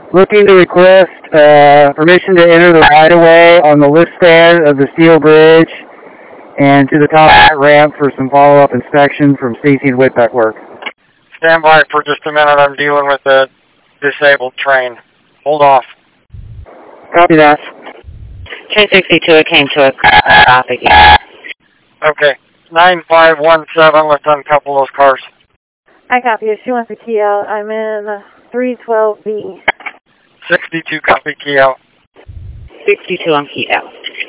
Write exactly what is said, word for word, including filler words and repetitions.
Looking to request uh, permission to enter the right-of-way on the lift span of the steel bridge and to the top of that ramp for some follow-up inspection from Stacy and Whitbeck work. Stand by for just a minute. I'm dealing with a disabled train. Hold off. Copy that. Train sixty-two, it came to a stop again. Okay. nine five one seven, let's uncouple those cars. I copy. If she wants a key out, I'm in three twelve B. sixty-two, copy, key out. sixty-two on key out.